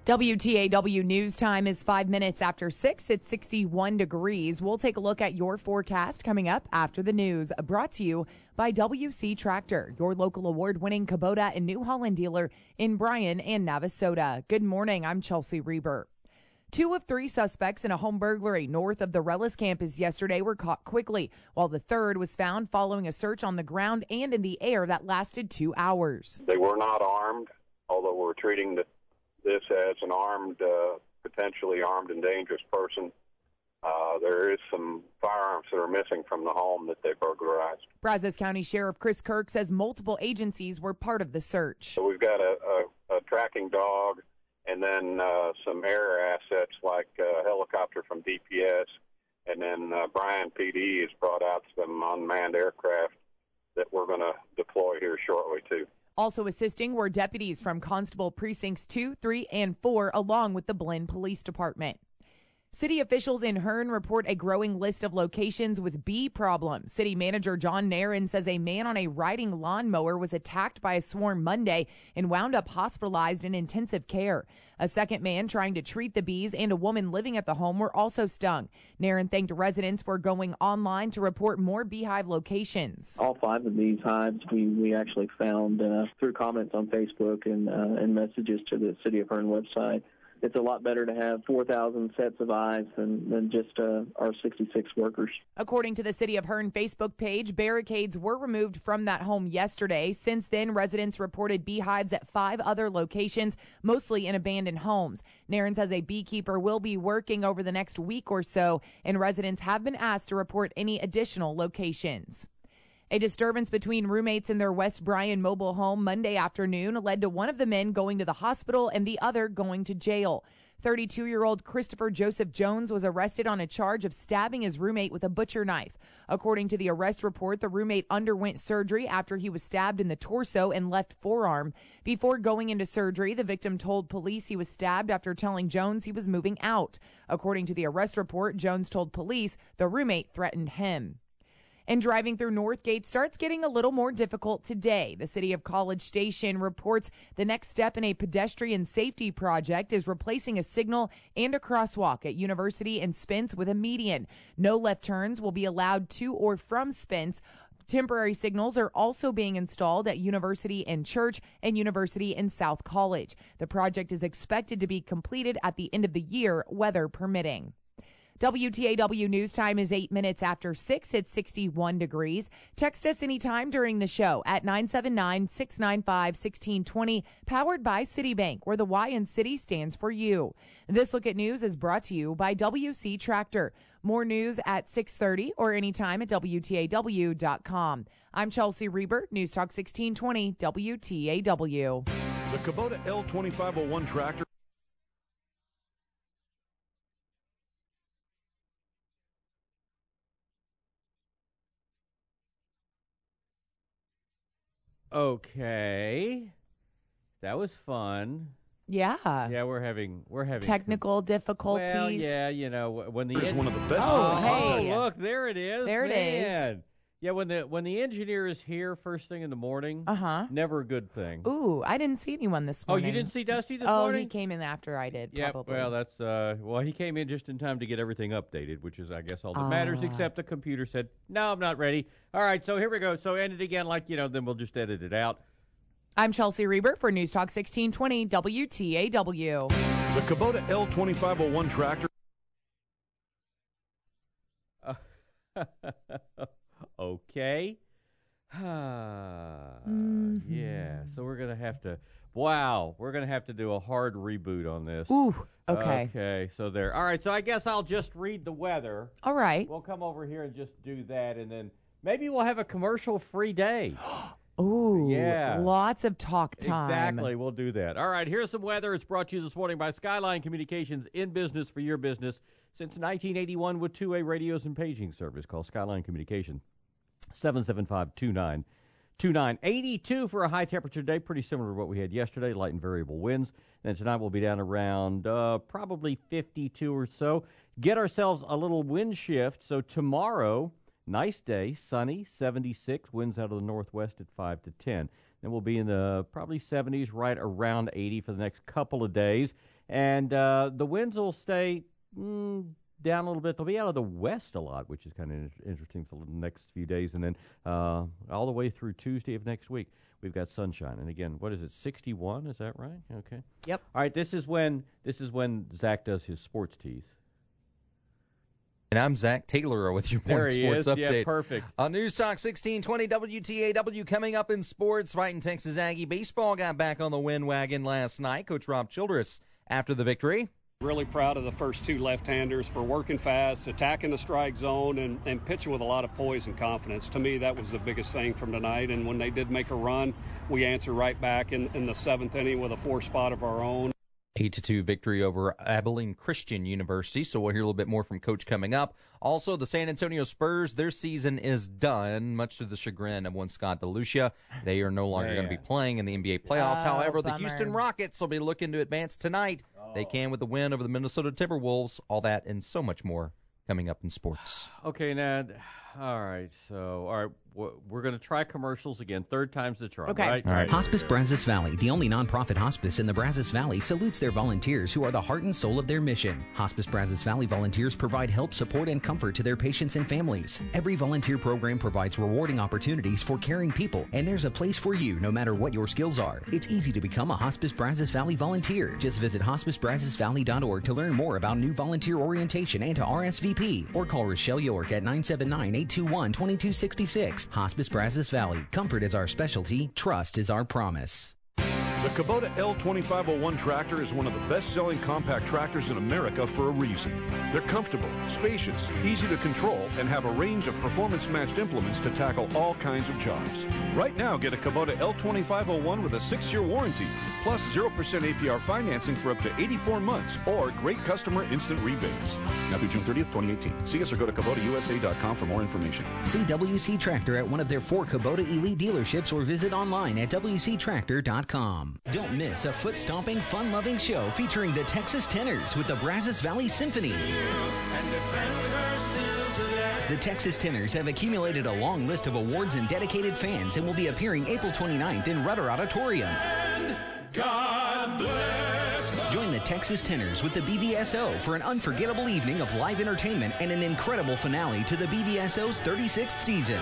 WTAW News Time is 5 minutes after 6. It's 61 degrees. We'll take a look at your forecast coming up after the news. Brought to you by WC Tractor, your local award-winning Kubota and New Holland dealer in Bryan and Navasota. Good morning. I'm Chelsea Reber. 2 of 3 suspects in a home burglary north of the Rellis campus yesterday were caught quickly, while the third was found following a search on the ground and in the air that lasted 2 hours. They were not armed, although we're treating this as an potentially armed and dangerous person. There is some firearms that are missing from the home that they burglarized. Brazos County Sheriff Chris Kirk says multiple agencies were part of the search. So we've got a tracking dog and then some air assets like a helicopter from DPS, and then Bryan PD has brought out some unmanned aircraft that we're going to deploy here shortly, too. Also assisting were deputies from Constable Precincts 2, 3, and 4, along with the Blinn Police Department. City officials in Hearn report a growing list of locations with bee problems. City Manager John Nairn says a man on a riding lawnmower was attacked by a swarm Monday and wound up hospitalized in intensive care. A second man trying to treat the bees and a woman living at the home were also stung. Nairn thanked residents for going online to report more beehive locations. All 5 of these hives we actually found through comments on Facebook and messages to the City of Hearn website. It's a lot better to have 4,000 sets of eyes than just our 66 workers. According to the City of Hearn Facebook page, barricades were removed from that home yesterday. Since then, residents reported beehives at 5 other locations, mostly in abandoned homes. Nairn says a beekeeper will be working over the next week or so, and residents have been asked to report any additional locations. A disturbance between roommates in their West Bryan mobile home Monday afternoon led to one of the men going to the hospital and the other going to jail. 32-year-old Christopher Joseph Jones was arrested on a charge of stabbing his roommate with a butcher knife. According to the arrest report, the roommate underwent surgery after he was stabbed in the torso and left forearm. Before going into surgery, the victim told police he was stabbed after telling Jones he was moving out. According to the arrest report, Jones told police the roommate threatened him. And driving through Northgate starts getting a little more difficult today. The City of College Station reports the next step in a pedestrian safety project is replacing a signal and a crosswalk at University and Spence with a median. No left turns will be allowed to or from Spence. Temporary signals are also being installed at University and Church and University and South College. The project is expected to be completed at the end of the year, weather permitting. WTAW News Time is 8 minutes after 6. It's 61 degrees. Text us anytime during the show at 979-695-1620, powered by Citibank, where the Y in City stands for you. This Look at News is brought to you by WC Tractor. More news at 6:30 or anytime at WTAW.com. I'm Chelsea Reber, News Talk 1620, WTAW. The Kubota L2501 tractor. Okay, that was fun. Yeah. Yeah, we're having technical difficulties. Well, yeah, you know when the It's one of the best. Oh, hey, look, there it is. There it is. Yeah, when the engineer is here first thing in the morning, never a good thing. Ooh, I didn't see anyone this morning. Oh, you didn't see Dusty this morning? Oh, he came in after I did. Yeah, probably. well, that's he came in just in time to get everything updated, which is I guess all that matters. Except the computer said, "No, I'm not ready." All right, so here we go. So end it again, then we'll just edit it out. I'm Chelsea Reber for News Talk 1620 WTAW. The Kubota L2501 tractor. Okay. Yeah, so we're going to have to do a hard reboot on this. Ooh, okay. Okay, so there. All right, so I guess I'll just read the weather. All right. We'll come over here and just do that, and then maybe we'll have a commercial-free day. Ooh, yeah. Lots of talk time. Exactly, we'll do that. All right, here's some weather. It's brought to you this morning by Skyline Communications, in business for your business since 1981 with two-way radios and paging service. Call Skyline Communications, 775-2929. 82 for a high temperature day, pretty similar to what we had yesterday, light and variable winds. And tonight we'll be down around probably 52 or so. Get ourselves a little wind shift. So tomorrow, nice day, sunny, 76, winds out of the northwest at 5 to 10. Then we'll be in the probably 70s, right around 80 for the next couple of days. And the winds will stay down a little bit. They'll be out of the west a lot, which is kind of interesting for the next few days. And then all the way through Tuesday of next week, we've got sunshine. And again, what is it, 61? Is that right? Okay. Yep. All right, this is when Zach does his sports tease. And I'm Zach Taylor with your morning sports update. Yeah, perfect. On News Talk 1620 WTAW, coming up in sports, fighting Texas Aggie baseball got back on the win wagon last night. Coach Rob Childress after the victory. Really proud of the first two left-handers for working fast, attacking the strike zone, and pitching with a lot of poise and confidence. To me, that was the biggest thing from tonight. And when they did make a run, we answered right back in the seventh inning with a 4-spot of our own. 8-2 victory over Abilene Christian University, so we'll hear a little bit more from Coach coming up. Also, the San Antonio Spurs, their season is done, much to the chagrin of one Scott DeLucia. They are no longer going to be playing in the NBA playoffs. However, the Houston Rockets will be looking to advance tonight. They can with the win over the Minnesota Timberwolves. All that and so much more coming up in sports. Okay, Ned. All right, we're going to try commercials again. Third time's the charm, okay. Right? All right. Hospice Brazos Valley, the only nonprofit hospice in the Brazos Valley, salutes their volunteers who are the heart and soul of their mission. Hospice Brazos Valley volunteers provide help, support, and comfort to their patients and families. Every volunteer program provides rewarding opportunities for caring people, and there's a place for you no matter what your skills are. It's easy to become a Hospice Brazos Valley volunteer. Just visit hospicebrazosvalley.org to learn more about new volunteer orientation and to RSVP, or call Rochelle York at 979-821-2266. Hospice Brazos Valley. Comfort is our specialty. Trust is our promise. The Kubota L2501 tractor is one of the best-selling compact tractors in America for a reason. They're comfortable, spacious, easy to control, and have a range of performance-matched implements to tackle all kinds of jobs. Right now, get a Kubota L2501 with a 6-year warranty, plus 0% APR financing for up to 84 months, or great customer instant rebates. Now through June 30th, 2018. See us or go to KubotaUSA.com for more information. See WC Tractor at one of their 4 Kubota Elite dealerships or visit online at WCTractor.com. Don't miss a foot-stomping, fun-loving show featuring the Texas Tenors with the Brazos Valley Symphony. The Texas Tenors have accumulated a long list of awards and dedicated fans and will be appearing April 29th in Rudder Auditorium. And God bless. Join the Texas Tenors with the BVSO for an unforgettable evening of live entertainment and an incredible finale to the BVSO's 36th season.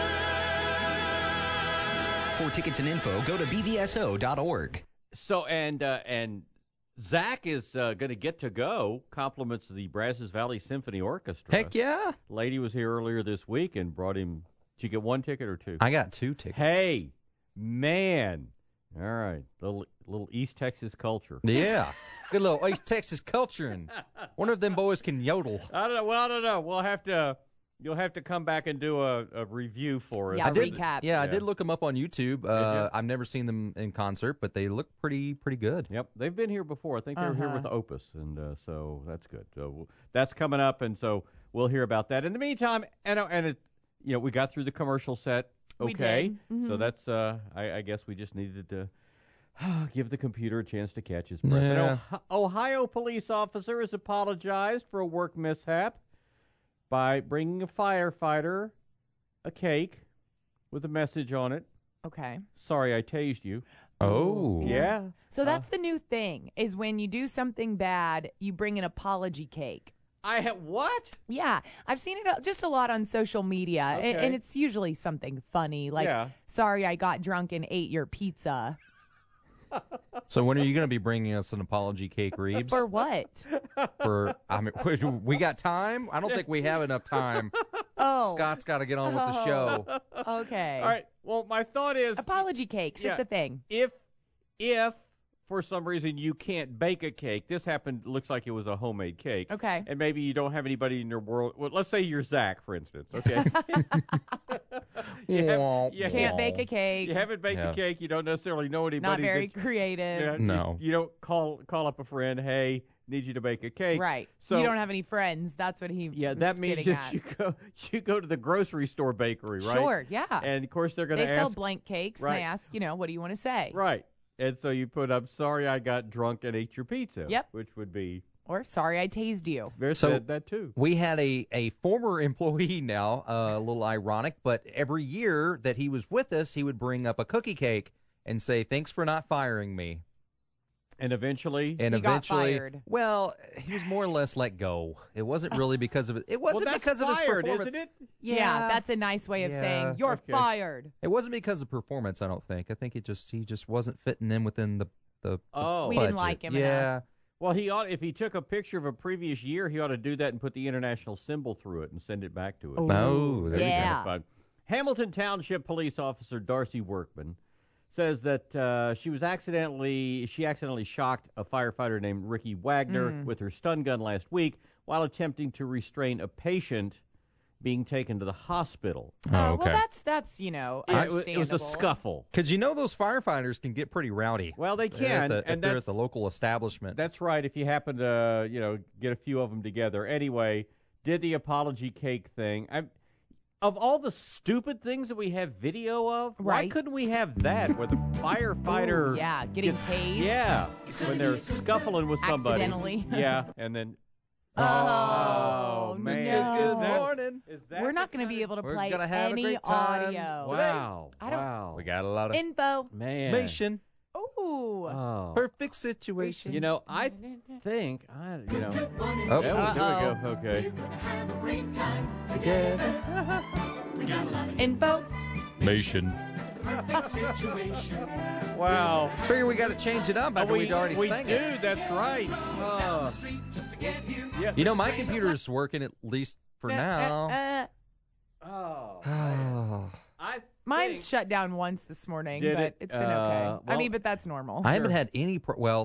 For tickets and info, go to bvso.org. So, and Zach is going to get to go. Compliments of the Brazos Valley Symphony Orchestra. Heck yeah. Lady was here earlier this week and brought him. Did you get 1 ticket or 2? I got 2 tickets. Hey, man. All right. Little East Texas culture. Yeah. Good little East Texas culture. And wonder if them boys can yodel. I don't know. Well, I don't know. You'll have to come back and do a review for us. Yeah, recap. Yeah, I did look them up on YouTube. I've never seen them in concert, but they look pretty good. Yep, they've been here before. I think they were here with Opus, and so that's good. So that's coming up, and so we'll hear about that. In the meantime, we got through the commercial set. Okay, we did. Mm-hmm. So that's I guess we just needed to give the computer a chance to catch his breath. Yeah. An Ohio police officer has apologized for a work mishap by bringing a firefighter a cake with a message on it. Okay. Sorry, I tased you. Oh. Yeah. So that's the new thing, is when you do something bad, you bring an apology cake. What? Yeah. I've seen it just a lot on social media, Okay. and it's usually something funny, like, sorry, I got drunk and ate your pizza. So when are you going to be bringing us an apology cake, Reeves? For what? We got time? I don't think we have enough time. Oh. Scott's got to get on with the show. Okay. All right. Well, my thought is apology cakes. It's a thing. If for some reason you can't bake a cake, this happened. Looks like it was a homemade cake. Okay. And maybe you don't have anybody in your world. Well, let's say you're Zach, for instance. Okay. you can't bake a cake. You haven't baked a cake. You don't necessarily know anybody. Not very creative. Yeah, no. You don't call up a friend. Hey, need you to bake a cake. Right. So you don't have any friends. That's what he. Yeah, was that means getting at. you go to the grocery store bakery, right? Sure. Yeah. And of course they're going to They ask. sell blank cakes. Right. And they ask, what do you want to say? Right. And so you put up, sorry, I got drunk and ate your pizza. Yep. Which would be. Or sorry, I tased you. There's So that too. We had a former employee now, a little ironic, but every year that he was with us, he would bring up a cookie cake and say, thanks for not firing me. And eventually, got fired. Well, he was more or less let go. It wasn't really because of it. It wasn't because of his fired, performance, isn't it? Yeah, that's a nice way of saying you're fired. It wasn't because of performance. I don't think. I think he just wasn't fitting in within the we didn't like him enough. Well, he ought, if he took a picture of a previous year, he ought to do that and put the international symbol through it and send it back to it. Oh, there yeah. you go. Hamilton Township Police Officer Darcy Workman says that she accidentally shocked a firefighter named Ricky Wagner with her stun gun last week while attempting to restrain a patient being taken to the hospital. Oh, okay. Well, that's understandable. It was a scuffle. Because those firefighters can get pretty rowdy. Well, they can, if they're at the local establishment. That's right. If you happen to get a few of them together. Anyway, did the apology cake thing. Of all the stupid things that we have video of, why couldn't we have that where the firefighter getting tased? Yeah, when they're scuffling with somebody. Accidentally. Yeah, and then Oh, man. no. Good morning. We're not going to be able to We're play gonna have a any great time. audio. Wow. I don't- Wow. We got a lot of Info. Man. information. Ooh. Oh. Perfect situation. I think Oh. there we go. Okay. Info. Information. Wow. Figure we got to change it up after we'd already sang do. it. That's right. Yeah. My computer's working at least for now. Mine's shut down once this morning, Did but it? it's been okay. Well, but that's normal. I haven't had any.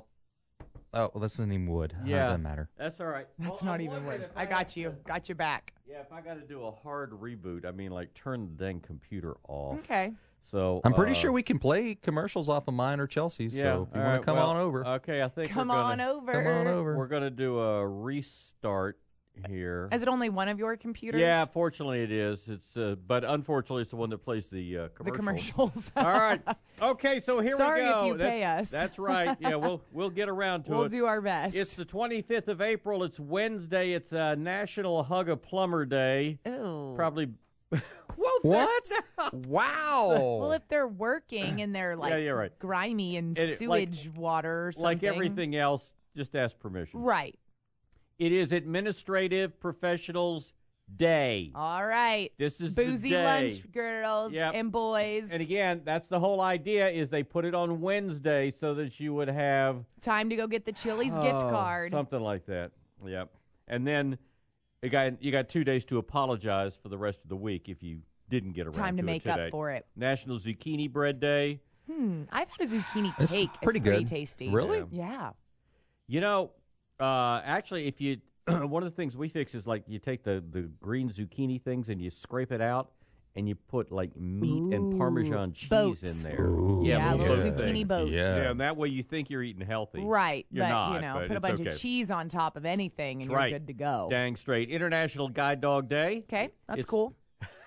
This isn't even wood. Yeah. It doesn't matter. That's all right. That's Well, not I'm even wondering weird. if I got you. Got your back. Yeah, if I got to do a hard reboot, I mean, like turn the dang computer off. Okay. So I'm pretty sure we can play commercials off of mine or Chelsea's. Yeah. So if you want to come on over. Okay, I think Come we're on gonna, over. Come on over. We're going to do a restart here. Is it only one of your computers? Yeah, fortunately it is. It's but unfortunately it's the one that plays the commercials. The commercials. All right. Okay, so here Sorry we go. if you pay us. That's right. Yeah, we'll get around to it. We'll do our best. It's the 25th of April. It's Wednesday. It's National Hug a Plumber Day. Ew. Probably. What? Wow. Well, if they're working and they're like you're right. grimy and And sewage water or something. Like everything else, just ask permission. Right. It is Administrative Professionals Day. All right. This is Boozy the day. lunch girls Yep. and boys. And again, that's the whole idea is they put it on Wednesday so that you would have Time to go get the Chili's gift card. Something like that. Yep. And then you got 2 days to apologize for the rest of the week if you didn't get around Time to make it today. up for it. National Zucchini Bread Day. I've had a zucchini It's cake. pretty it's good. pretty tasty. Really? Yeah. You know, actually, if you one of the things we fix is like you take the green zucchini things and you scrape it out and you put like meat and Parmesan cheese boats. in there. Yeah, little little boats. zucchini boats. Yeah. And that way you think you're eating healthy. Right. You're but, not, but put a it's bunch okay. of cheese on top of anything and That's right. you're good to go. Dang straight. International Guide Dog Day. Okay, that's It's- cool.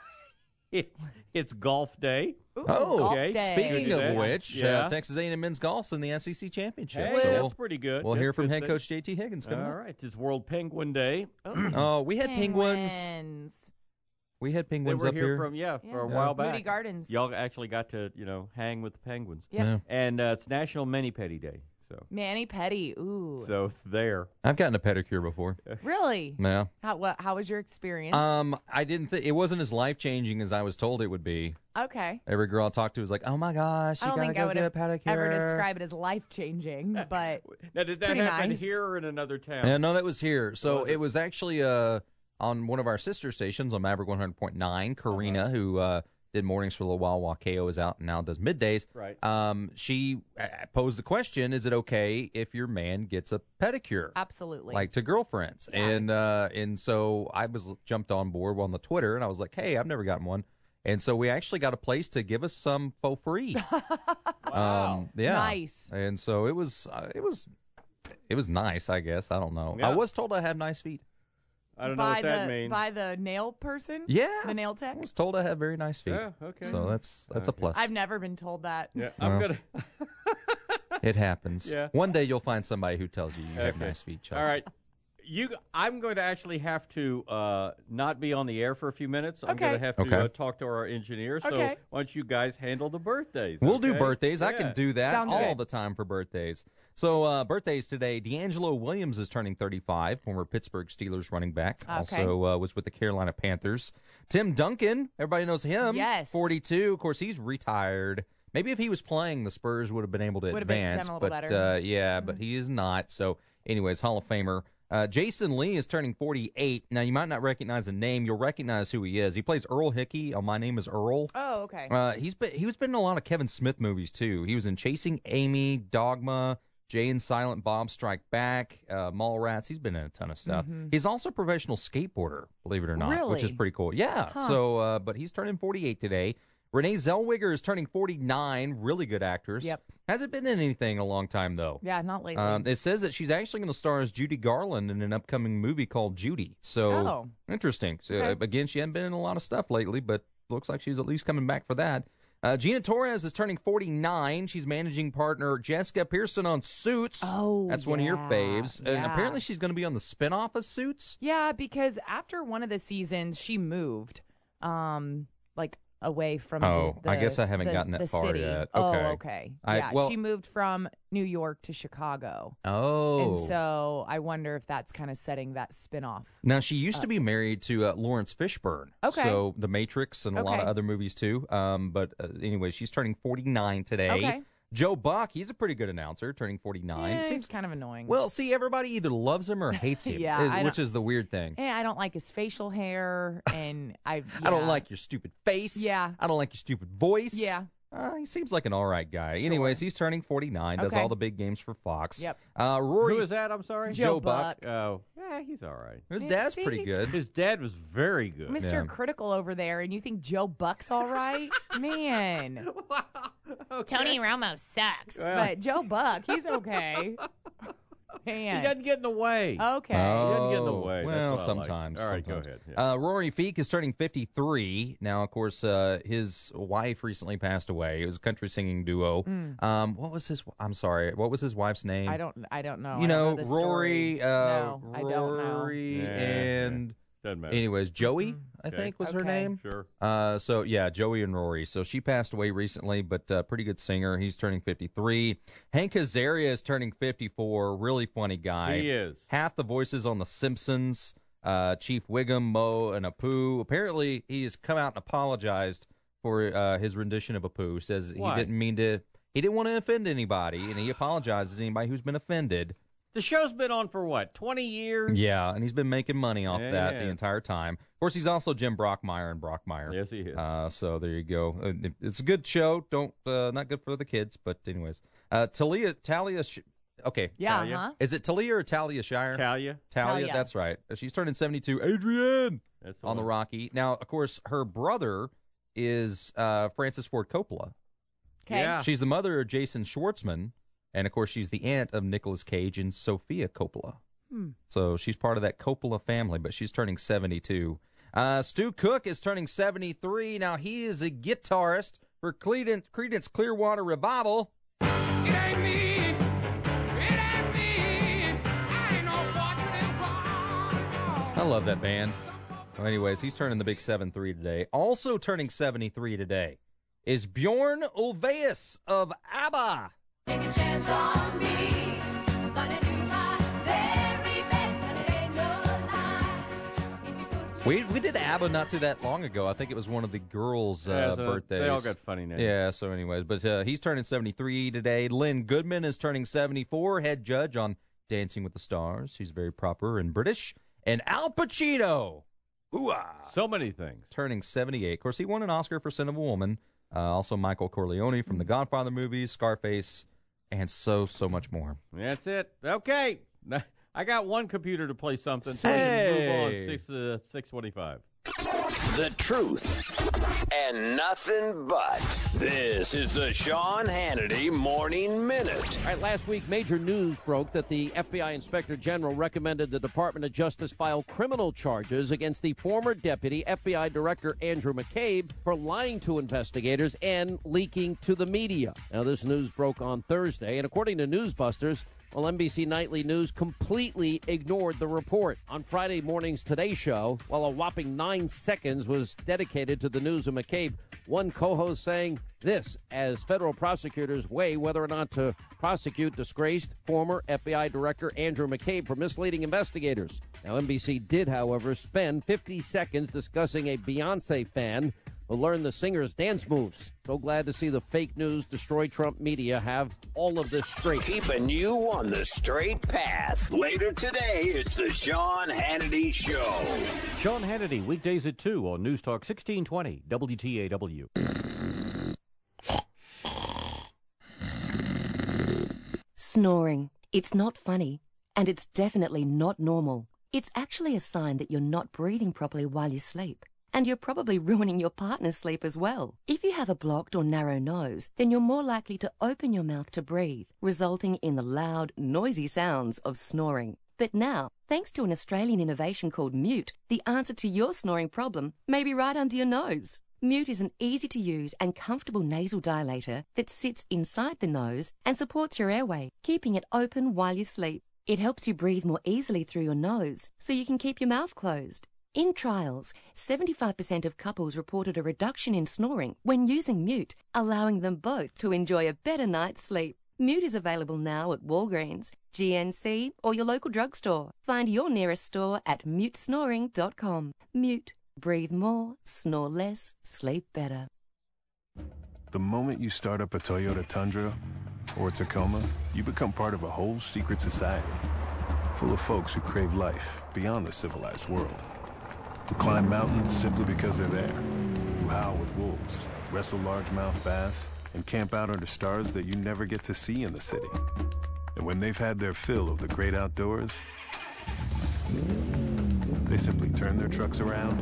It's Golf Day. Ooh, Oh, golf okay. day. Speaking Do of that. which, Yeah. Texas A&M men's golf's in the SEC championship. Hey, so that's pretty good. we'll That's hear from good head thing. coach JT Higgins coming All up. right. It's World Penguin Day. Oh, we had penguins. Penguins. We had They penguins were up here here. from Yeah. for a while back. Moody Gardens. Y'all actually got to hang with the penguins. Yep. Yeah. And it's National Mani-Pedi Day. Manny Petty. Ooh. So there. I've gotten a pedicure before. Really? Yeah. How was your experience? I didn't think it wasn't as life changing as I was told it would be. Okay. Every girl I talked to was like, "Oh my gosh, I you don't gotta think I go would get a have pedicure." ever describe it as life changing, but Now, did that pretty happen nice. here or in another town? Yeah, no, that was here. So Was it was actually on one of our sister stations on Maverick 100.9. Karina, who did mornings for a little while KO is out and now does middays. Right. She posed the question: is it okay if your man gets a pedicure? absolutely. Like to girlfriends, and so I was jumped on board on the Twitter, and I was like, "Hey, I've never gotten one," and so we actually got a place to give us some for free. Wow. Yeah, Nice. And so it was nice, I guess. I don't know. Yeah. I was told I had nice feet. I don't know by what that the means. by the nail person? Yeah, The nail tech? I was told I had very nice feet. Yeah, okay. So that's a plus. I've never been told that. Yeah, I'm Well. gonna. It happens. Yeah. One day you'll find somebody who tells you you have Okay. nice feet, Chelsea. All right. I'm going to actually have to not be on the air for a few minutes. I'm Okay. going to have to talk to our engineer. So Okay. why don't you guys handle the birthdays? We'll do okay? birthdays. I Yeah. can do that Sounds all good. the time for birthdays. So birthdays today. D'Angelo Williams is turning 35, former Pittsburgh Steelers running back. Okay. Also was with the Carolina Panthers. Tim Duncan, everybody knows him. Yes. 42. Of course, he's retired. Maybe if he was playing, the Spurs would have been able to Would have been advance. done a little but better. but he is not. So, anyways, Hall of Famer. Jason Lee is turning 48. Now, you might not recognize the name. You'll recognize who he is. He plays Earl Hickey on My Name is Earl. Oh, okay. He was been in a lot of Kevin Smith movies, too. He was in Chasing Amy, Dogma, Jay and Silent Bob Strike Back, Mallrats. He's been in a ton of stuff. He's also a professional skateboarder, believe it or not, which is Really? pretty cool. Yeah. Huh. So, but he's turning 48 today. Renee Zellweger is turning 49. Really good actress. Yep. Hasn't been in anything in a long time, though. Yeah, not lately. It says that she's actually going to star as Judy Garland in an upcoming movie called Judy. So, Oh. interesting. So, Okay. again, she hasn't been in a lot of stuff lately, but looks like she's at least coming back for that. Gina Torres is turning 49. She's managing partner Jessica Pearson on Suits. Oh, That's one of your yeah, faves. And yeah. apparently she's going to be on the spinoff of Suits. Yeah, because after one of the seasons, she moved, like away from. Oh, the, I guess I haven't the- gotten that the far city. yet. Oh, Okay. okay. I- Yeah, she moved from New York to Chicago, Oh. and so I wonder if that's kind of setting that spinoff. Now, she used to be married to Lawrence Fishburne. Okay. So, The Matrix and a lot of Okay. other movies, too. But anyway, she's turning 49 today. Okay. Joe Buck, he's a pretty good announcer, turning 49. Yeah, Seems he's kind of annoying. Well, see, everybody either loves him or hates him, Yeah, I which don't- is the weird thing. I don't like his facial hair, and I don't like your stupid face. Yeah. I don't like your stupid voice. Yeah. He seems like an all right guy. Anyways, he's turning 49, does Okay. all the big games for Fox. Yep. Rory. Who is that? I'm sorry? Joe Buck. Oh, yeah, he's all right. His Yeah, dad's see? pretty good. His dad was very good. Mr. Yeah. Critical over there, and you think Joe Buck's all right? Man. Tony Romo sucks, Well. but Joe Buck, he's okay. Man. He doesn't get in the way. Okay. He doesn't get in the way. That's Well, what I like. sometimes. All right, sometimes. go ahead. Yeah. Rory Feek is turning 53. Now, of course, his wife recently passed away. It was a country singing duo. What was his? I'm sorry. What was his wife's name? I don't know. You I know, don't the Rory. story. No, I don't know. Rory Yeah, and. Doesn't matter. Anyways, Joey, I Okay. think was her Okay. name. Sure. So yeah, Joey and Rory. So she passed away recently, but pretty good singer. He's turning 53. Hank Azaria is turning 54. Really funny guy. He is. Half the voices on The Simpsons, Chief Wiggum, Mo, and Apu. Apparently, he has come out and apologized for his rendition of Apu. Says Why? he didn't mean to. He didn't want to offend anybody, and he apologizes to anybody who's been offended. The show's been on for what, 20 years? Yeah, and he's been making money off that the Yeah. entire time. Of course, he's also Jim Brockmeyer and Brockmeyer. Yes, he is. So there you go. It's a good show. Don't not good for the kids, but anyways, Talia. Okay, Yeah, Talia. huh? is it Talia or Talia Shire? Talia. Talia, Talia. that's right. She's turning 72. Adrian That's on the one. Rocky. Now, of course, her brother is Francis Ford Coppola. Okay. Yeah. She's the mother of Jason Schwartzman, and of course, she's the aunt of Nicolas Cage and Sofia Coppola. So she's part of that Coppola family, but she's turning 72. Stu Cook is turning 73. Now, he is a guitarist for Creedence Clearwater Revival. It ain't me. It ain't me. I ain't no fortunate one. I love that band. Well, anyways, he's turning the big 7-3 today. Also turning 73 today is Bjorn Ulvaeus of ABBA. Take a chance on me. Gonna do my very best, and it ain't no lie. If you put me We did ABBA not too that long ago. I think it was one of the girls' Yeah, so birthdays. They all got funny names. Yeah, so anyways, but he's turning 73 today. Lynn Goodman is turning 74, head judge on Dancing with the Stars. He's very proper and British. And Al Pacino, hoo-ah, So many things. turning 78. Of course, he won an Oscar for Sin of a Woman. Also, Michael Corleone from the Godfather movies, Scarface, and so much more. That's it. Okay. I got one computer to play something, so Hey. we can move on 6:25. The truth and nothing but. This is the Sean Hannity Morning Minute. All right, last week, major news broke that the FBI Inspector General recommended the Department of Justice file criminal charges against the former Deputy FBI Director Andrew McCabe for lying to investigators and leaking to the media. Now, this news broke on Thursday, and according to Newsbusters, Well, NBC Nightly News completely ignored the report. On Friday morning's Today Show, while a whopping 9 seconds was dedicated to the news of McCabe, one co-host saying this as federal prosecutors weigh whether or not to prosecute disgraced former FBI Director Andrew McCabe for misleading investigators. Now, NBC did, however, spend 50 seconds discussing a Beyonce fan who learned the singer's dance moves. So glad to see the fake news Destroy Trump media have all of this straight. Keeping you on the straight path. Later today, it's the Sean Hannity Show. Sean Hannity, weekdays at 2 on News Talk 1620 WTAW. Snoring. It's not funny, and it's definitely not normal. It's actually a sign that you're not breathing properly while you sleep. And you're probably ruining your partner's sleep as well. If you have a blocked or narrow nose, then you're more likely to open your mouth to breathe, resulting in the loud, noisy sounds of snoring. But now, thanks to an Australian innovation called Mute, the answer to your snoring problem may be right under your nose. Mute is an easy-to-use and comfortable nasal dilator that sits inside the nose and supports your airway, keeping it open while you sleep. It helps you breathe more easily through your nose, so you can keep your mouth closed. In trials, 75% of couples reported a reduction in snoring when using Mute, allowing them both to enjoy a better night's sleep. Mute is available now at Walgreens, GNC, or your local drugstore. Find your nearest store at mutesnoring.com. Mute. Breathe more, snore less, sleep better. The moment you start up a Toyota Tundra or a Tacoma, you become part of a whole secret society full of folks who crave life beyond the civilized world. Who climb mountains simply because they're there. Who howl with wolves, wrestle largemouth bass, and camp out under stars that you never get to see in the city. And when they've had their fill of the great outdoors, they simply turn their trucks around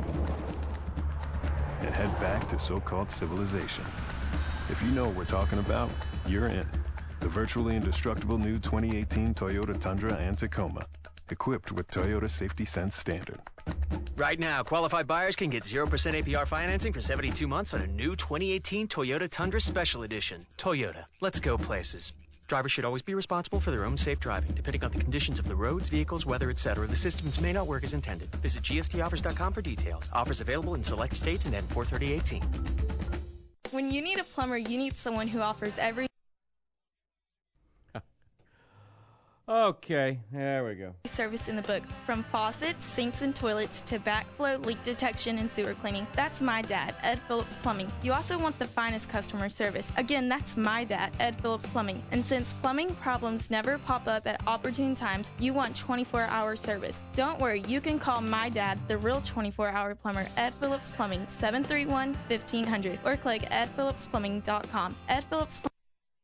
and head back to so-called civilization. If you know what we're talking about, you're in. The virtually indestructible new 2018 Toyota Tundra and Tacoma, equipped with Toyota Safety Sense Standard. Right now, qualified buyers can get 0% APR financing for 72 months on a new 2018 Toyota Tundra Special Edition. Toyota, let's go places. Drivers should always be responsible for their own safe driving. Depending on the conditions of the roads, vehicles, weather, etc., the systems may not work as intended. Visit gstoffers.com for details. Offers available in select states and end 4/30/18. When you need a plumber, you need someone who offers every Okay, there we go. service in the book. From faucets, sinks, and toilets to backflow, leak detection, and sewer cleaning. That's my dad, Ed Phillips Plumbing. You also want the finest customer service. Again, that's my dad, Ed Phillips Plumbing. And since plumbing problems never pop up at opportune times, you want 24-hour service. Don't worry, you can call my dad, the real 24-hour plumber, Ed Phillips Plumbing, 731-1500, or click edphillipsplumbing.com. Ed Phillips Plumbing.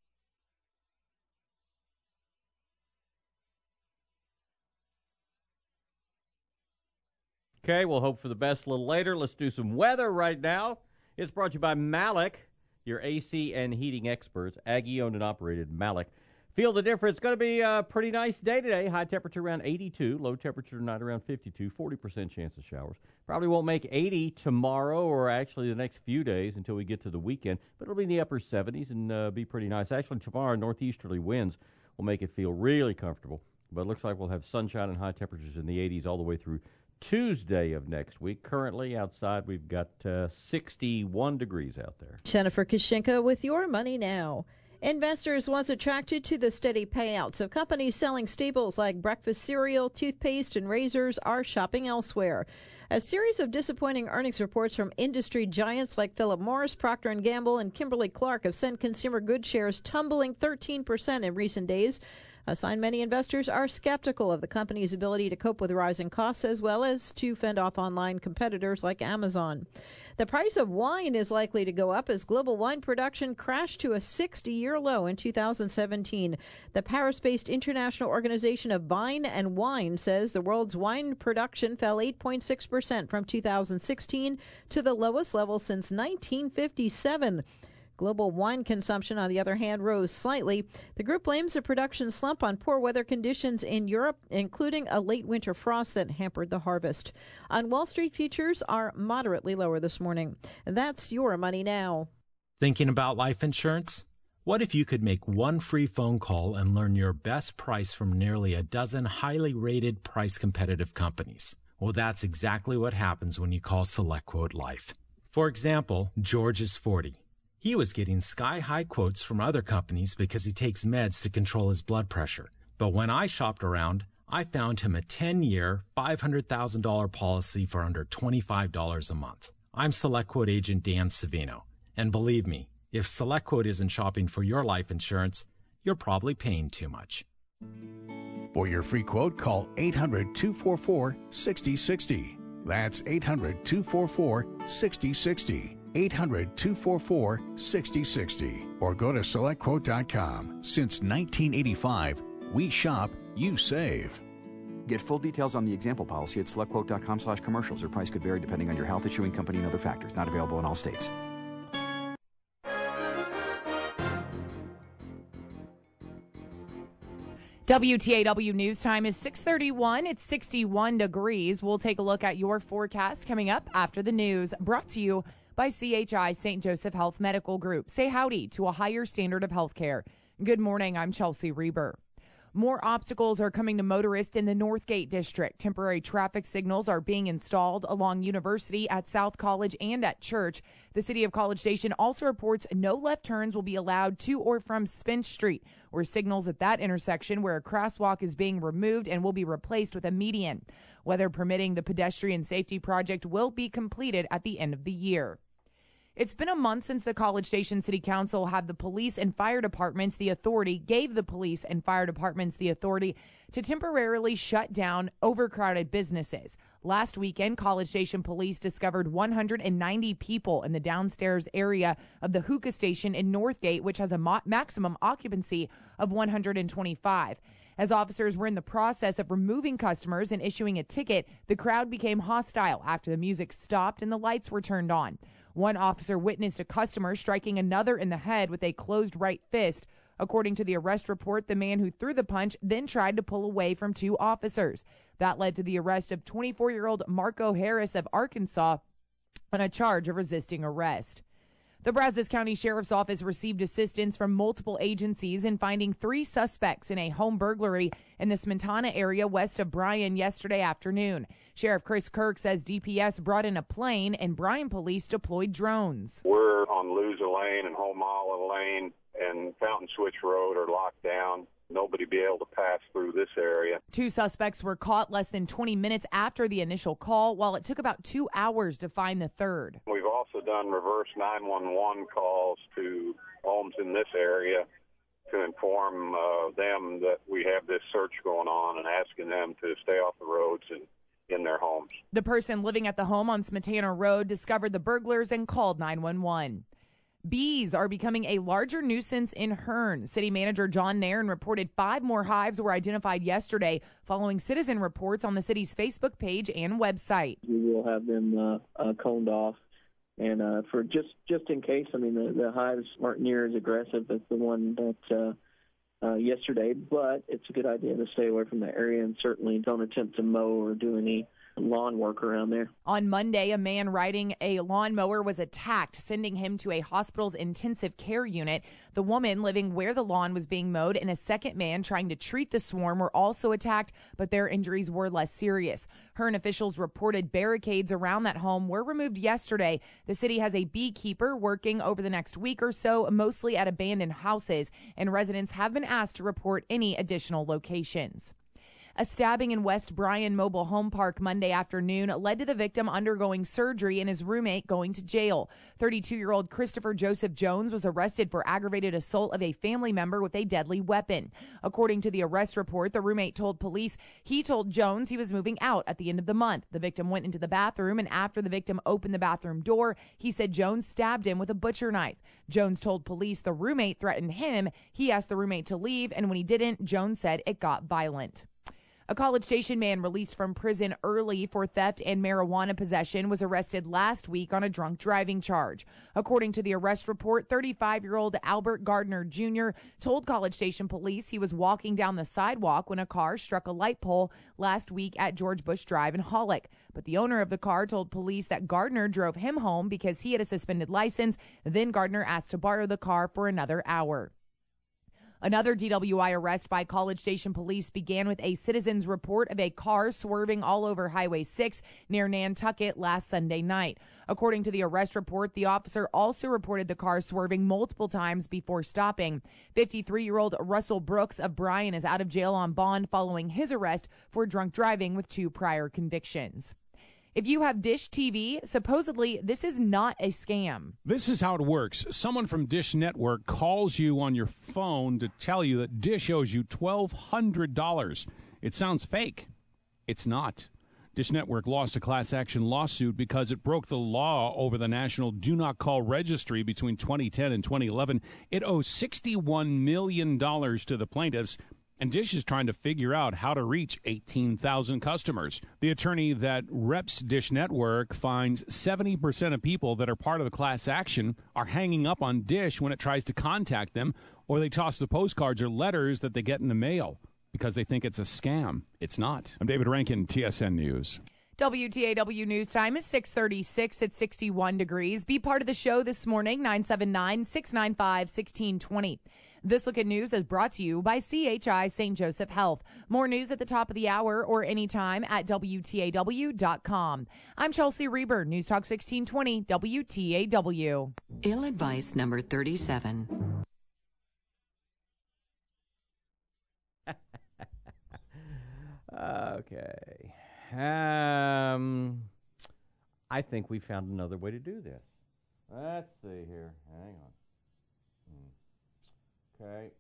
Okay, we'll hope for the best a little later. Let's do some weather right now. It's brought to you by Malik, your AC and heating experts. Aggie-owned and operated Malik. Feel the difference. It's going to be a pretty nice day today. High temperature around 82. Low temperature tonight around 52. 40% chance of showers. Probably won't make 80 tomorrow or actually the next few days until we get to the weekend. But it'll be in the upper 70s and be pretty nice. Actually, tomorrow, northeasterly winds will make it feel really comfortable. But it looks like we'll have sunshine and high temperatures in the 80s all the way through Tuesday of next week. Currently outside we've got 61 degrees out there. Jennifer Kashinka with your money now. Investors once attracted to the steady payouts of companies selling staples like breakfast cereal, toothpaste, and razors are shopping elsewhere. A series of disappointing earnings reports from industry giants like Philip Morris, Procter & Gamble, and Kimberly-Clark have sent consumer goods shares tumbling 13% in recent days. A sign many investors are skeptical of the company's ability to cope with rising costs as well as to fend off online competitors like Amazon. The price of wine is likely to go up as global wine production crashed to a 60-year low in 2017. The Paris-based International Organization of Vine and Wine says the world's wine production fell 8.6% from 2016 to the lowest level since 1957. Global wine consumption, on the other hand, rose slightly. The group blames the production slump on poor weather conditions in Europe, including a late winter frost that hampered the harvest. On Wall Street, futures are moderately lower this morning. That's your money now. Thinking about life insurance? What if you could make one free phone call and learn your best price from nearly a dozen highly rated price competitive companies? Well, that's exactly what happens when you call SelectQuote Life. For example, George is 40. He was getting sky-high quotes from other companies because he takes meds to control his blood pressure. But when I shopped around, I found him a 10-year, $500,000 policy for under $25 a month. I'm SelectQuote agent Dan Savino. And believe me, if SelectQuote isn't shopping for your life insurance, you're probably paying too much. For your free quote, call 800-244-6060. That's 800-244-6060. 800-244-6060. Or go to SelectQuote.com. Since 1985, we shop, you save. Get full details on the example policy at SelectQuote.com/commercials. Or price could vary depending on your health, issuing company, and other factors. Not available in all states. WTAW News Time is 6:31. It's 61 degrees. We'll take a look at your forecast coming up after the news. Brought to you by CHI St. Joseph Health Medical Group. Say howdy to a higher standard of health care. Good morning. I'm Chelsea Reber. More obstacles are coming to motorists in the Northgate District. Temporary traffic signals are being installed along University, at South College, and at Church. The City of College Station also reports no left turns will be allowed to or from Spence Street, or signals at that intersection where a crosswalk is being removed and will be replaced with a median. Weather permitting, the pedestrian safety project will be completed at the end of the year. It's been a month since the College Station City Council gave the police and fire departments the authority to temporarily shut down overcrowded businesses. Last weekend, College Station police discovered 190 people in the downstairs area of the hookah station in Northgate, which has a maximum occupancy of 125. As officers were in the process of removing customers and issuing a ticket, the crowd became hostile after the music stopped and the lights were turned on. One officer witnessed a customer striking another in the head with a closed right fist. According to the arrest report, the man who threw the punch then tried to pull away from two officers. That led to the arrest of 24-year-old Marco Harris of Arkansas on a charge of resisting arrest. The Brazos County Sheriff's Office received assistance from multiple agencies in finding 3 suspects in a home burglary in the Smetana area west of Bryan yesterday afternoon. Sheriff Chris Kirk says DPS brought in a plane and Bryan police deployed drones. We're on Louisa Lane and Homala Lane and Fountain Switch Road are locked down. Nobody be able to pass through this area. 2 suspects were caught less than 20 minutes after the initial call, while it took about 2 hours to find the third. We've also done reverse 911 calls to homes in this area to inform them that we have this search going on and asking them to stay off the roads and in their homes. The person living at the home on Smetana Road discovered the burglars and called 911. Bees are becoming a larger nuisance in Hearn. City Manager John Nairn reported 5 more hives were identified yesterday following citizen reports on the city's Facebook page and website. We will have them coned off. And for just in case, I mean, the hives aren't near as aggressive as the one that yesterday, but it's a good idea to stay away from the area and certainly don't attempt to mow or do any lawn work around there. On Monday, a man riding a lawnmower was attacked, sending him to a hospital's intensive care unit. The woman living where the lawn was being mowed and a second man trying to treat the swarm were also attacked, but their injuries were less serious. Hearn officials reported barricades around that home were removed yesterday. The city has a beekeeper working over the next week or so, mostly at abandoned houses, and residents have been asked to report any additional locations. A stabbing in West Bryan Mobile Home Park Monday afternoon led to the victim undergoing surgery and his roommate going to jail. 32-year-old Christopher Joseph Jones was arrested for aggravated assault of a family member with a deadly weapon. According to the arrest report, the roommate told police he told Jones he was moving out at the end of the month. The victim went into the bathroom, and after the victim opened the bathroom door, he said Jones stabbed him with a butcher knife. Jones told police the roommate threatened him. He asked the roommate to leave, and when he didn't, Jones said it got violent. A College Station man released from prison early for theft and marijuana possession was arrested last week on a drunk driving charge. According to the arrest report, 35-year-old Albert Gardner Jr. told College Station police he was walking down the sidewalk when a car struck a light pole last week at George Bush Drive in Hollick. But the owner of the car told police that Gardner drove him home because he had a suspended license. Then Gardner asked to borrow the car for another hour. Another DWI arrest by College Station police began with a citizen's report of a car swerving all over Highway 6 near Nantucket last Sunday night. According to the arrest report, the officer also reported the car swerving multiple times before stopping. 53-year-old Russell Brooks of Bryan is out of jail on bond following his arrest for drunk driving with 2 prior convictions. If you have Dish TV, supposedly this is not a scam. This is how it works. Someone from Dish Network calls you on your phone to tell you that Dish owes you $1,200. It sounds fake. It's not. Dish Network lost a class action lawsuit because it broke the law over the National Do Not Call Registry between 2010 and 2011. It owes $61 million to the plaintiffs. And Dish is trying to figure out how to reach 18,000 customers. The attorney that reps Dish Network finds 70% of people that are part of the class action are hanging up on Dish when it tries to contact them, or they toss the postcards or letters that they get in the mail because they think it's a scam. It's not. I'm David Rankin, TSN News. WTAW News Time is 6:36 at 61 degrees. Be part of the show this morning, 979-695-1620. This Look at News is brought to you by CHI St. Joseph Health. More news at the top of the hour or anytime at WTAW.com. I'm Chelsea Reber, News Talk 1620, WTAW. Ill advice number 37. Okay. I think we found another way to do this. Let's see here. Hang on. Okay.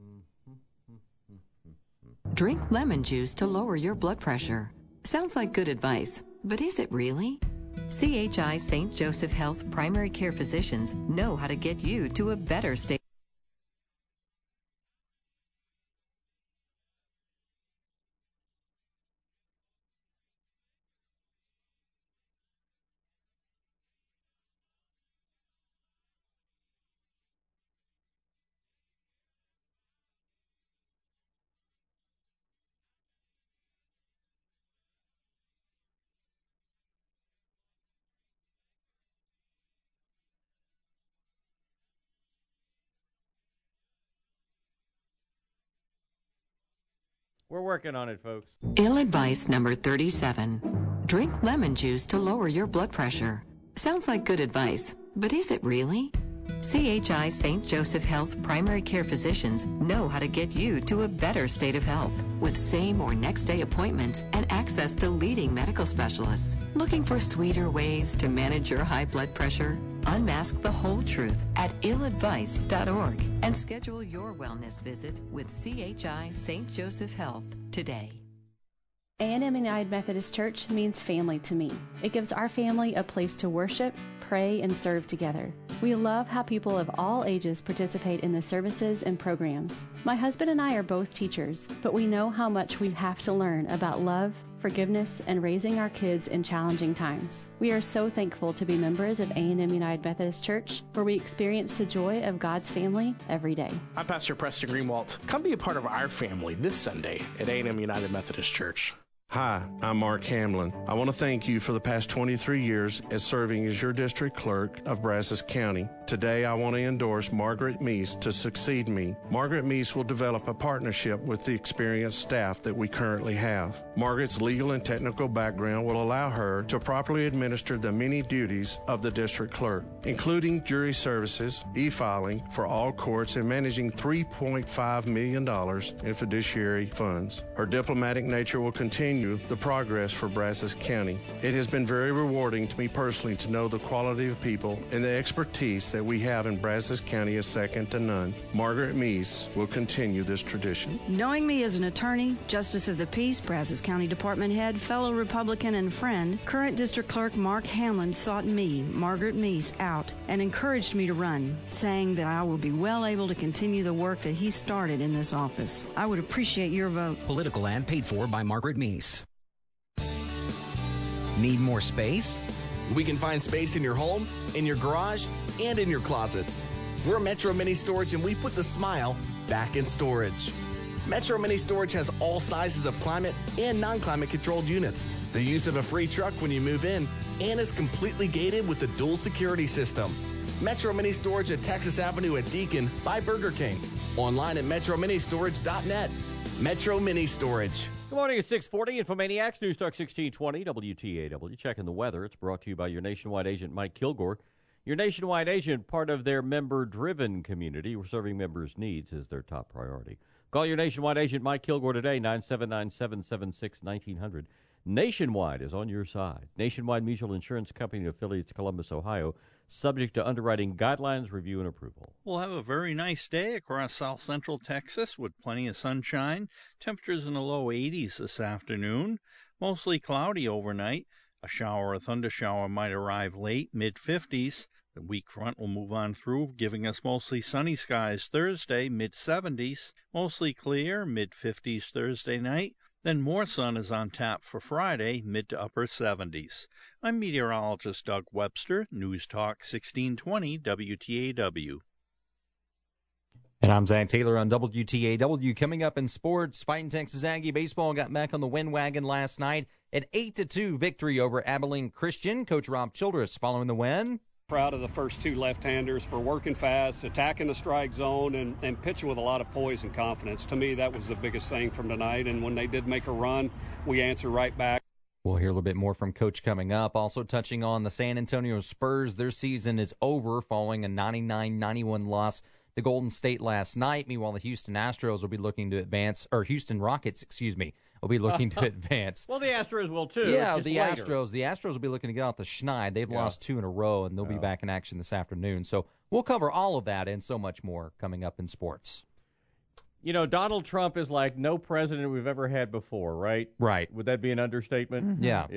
Drink lemon juice to lower your blood pressure. Sounds like good advice, but is it really? CHI St. Joseph Health primary care physicians know how to get you to a better state. We're working on it, folks. Ill advice number 37. Drink lemon juice to lower your blood pressure. Sounds like good advice, but is it really? CHI St. Joseph Health primary care physicians know how to get you to a better state of health with same or next day appointments and access to leading medical specialists. Looking for sweeter ways to manage your high blood pressure? Unmask the whole truth at illadvice.org and schedule your wellness visit with CHI St. Joseph Health today. A&M United Methodist Church means family to me. It gives our family a place to worship, pray, and serve together. We love how people of all ages participate in the services and programs. My husband and I are both teachers, but we know how much we have to learn about love, forgiveness, and raising our kids in challenging times. We are so thankful to be members of A&M United Methodist Church, where we experience the joy of God's family every day. I'm Pastor Preston Greenwalt. Come be a part of our family this Sunday at A&M United Methodist Church. Hi, I'm Mark Hamlin. I want to thank you for the past 23 years as serving as your district clerk of Brazos County. Today, I want to endorse Margaret Meese to succeed me. Margaret Meese will develop a partnership with the experienced staff that we currently have. Margaret's legal and technical background will allow her to properly administer the many duties of the district clerk, including jury services, e-filing for all courts, and managing $3.5 million in fiduciary funds. Her diplomatic nature will continue continue the progress for Brazos County. It has been very rewarding to me personally to know the quality of people and the expertise that we have in Brazos County is second to none. Margaret Meese will continue this tradition. Knowing me as an attorney, Justice of the Peace, Brazos County Department head, fellow Republican and friend, current District Clerk Mark Hamlin sought me, Margaret Meese, out and encouraged me to run, saying that I will be well able to continue the work that he started in this office. I would appreciate your vote. Political ad paid for by Margaret Meese. Need more space? We can find space in your home, in your garage, and in your closets. We're Metro Mini Storage, and we put the smile back in storage. Metro Mini Storage has all sizes of climate and non-climate controlled units, the use of a free truck when you move in, and is completely gated with a dual security system. Metro Mini Storage at Texas Avenue at Deacon by Burger King. Online at metroministorage.net. Metro Mini Storage. Good morning, it's 640. Infomaniacs, News Talk 1620, WTAW. Checking the weather. It's brought to you by your nationwide agent, Mike Kilgore. Your nationwide agent, part of their member-driven community. We're serving members' needs as their top priority. Call your nationwide agent, Mike Kilgore, today, 979-776-1900. Nationwide is on your side. Nationwide Mutual Insurance Company and affiliates, Columbus, Ohio. Subject to underwriting guidelines, review, and approval. We'll have a very nice day across south central Texas with plenty of sunshine. Temperatures in the low 80s this afternoon. Mostly cloudy overnight. A shower or thundershower might arrive late, mid-50s. The weak front will move on through, giving us mostly sunny skies Thursday, mid-70s. Mostly clear, mid-50s Thursday night. Then more sun is on tap for Friday, mid to upper 70s. I'm meteorologist Doug Webster, News Talk 1620 WTAW. And I'm Zach Taylor on WTAW. Coming up in sports, Fighting Texas Aggie baseball got back on the win wagon last night. An 8-2 victory over Abilene Christian. Coach Rob Childress following the win. Proud of the first two left-handers for working fast, attacking the strike zone, and pitching with a lot of poise and confidence. To me, that was the biggest thing from tonight, and when they did make a run, we answered right back. We'll hear a little bit more from Coach coming up. Also touching on the San Antonio Spurs. Their season is over following a 99-91 loss to Golden State last night. Meanwhile, the Houston Astros will be looking to advance, or Houston Rockets, will be looking to advance. Well, the Astros will too. Yeah, the later. Astros will be looking to get out the schneid. They've lost two in a row, and they'll be back in action this afternoon. So we'll cover all of that and so much more coming up in sports. You know, Donald Trump is like no president we've ever had before, right? Right. Would that be an understatement? Mm-hmm. Yeah.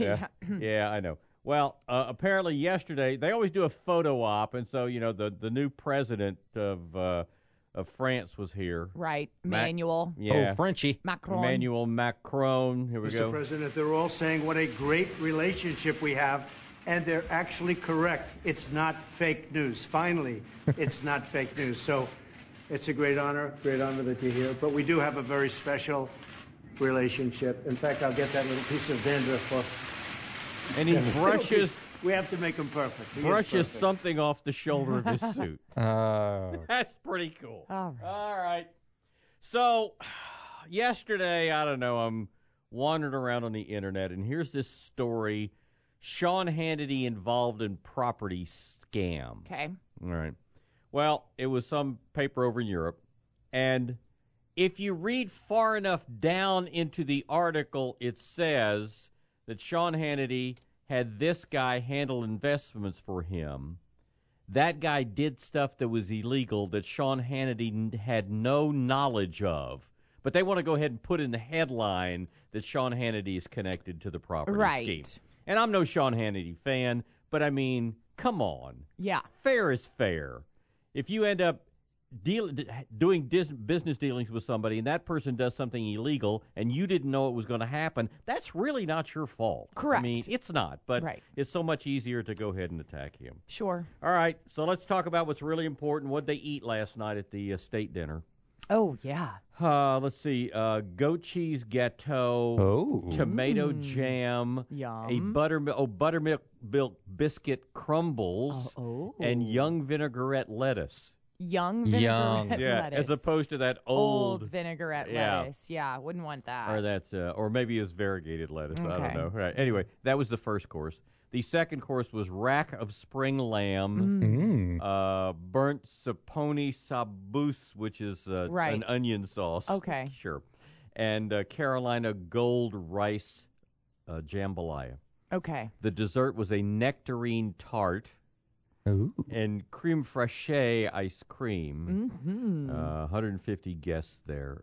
Yeah, I know. Well, apparently yesterday, they always do a photo op, and so, you know, the new president of France was here. Right, Emmanuel. Frenchie. Macron. Emmanuel Macron. Here we go. Mr. President, they're all saying what a great relationship we have, and they're actually correct. It's not fake news. Finally, it's not fake news. So it's a great honor that you're here. But we do have a very special relationship. In fact, I'll get that little piece of dandruff off. And he brushes... We have to make him perfect. Brushes something off the shoulder of his suit. That's pretty cool. All right. So, yesterday, I don't know, I'm wandering around on the internet, and here's this story. Sean Hannity involved in property scam. Okay. All right. Well, it was some paper over in Europe, and if you read far enough down into the article, it says that Sean Hannity had this guy handle investments for him. That guy did stuff that was illegal that Sean Hannity had no knowledge of. But they want to go ahead and put in the headline that Sean Hannity is connected to the property scheme. And I'm no Sean Hannity fan, but I mean, come on. Yeah. Fair is fair. If you end up doing business dealings with somebody and that person does something illegal and you didn't know it was going to happen, that's really not your fault. Correct. I mean, it's not, but it's so much easier to go ahead and attack him. Sure. All right, so let's talk about what's really important. What they eat last night at the state dinner. Oh, yeah. Let's see. Goat cheese gâteau, tomato jam, yum. a buttermilk biscuit crumbles, and young vinaigrette lettuce. Young vinaigrette lettuce. As opposed to that old vinaigrette lettuce. Yeah, wouldn't want that. Or that's, or maybe it's variegated lettuce. Okay. I don't know. Right. Anyway, that was the first course. The second course was rack of spring lamb, burnt saponi sabous, which is an onion sauce. Okay. Sure. and Carolina Gold Rice Jambalaya. Okay. The dessert was a nectarine tart. Ooh. And creme fraiche ice cream. Mm-hmm. 150 guests there.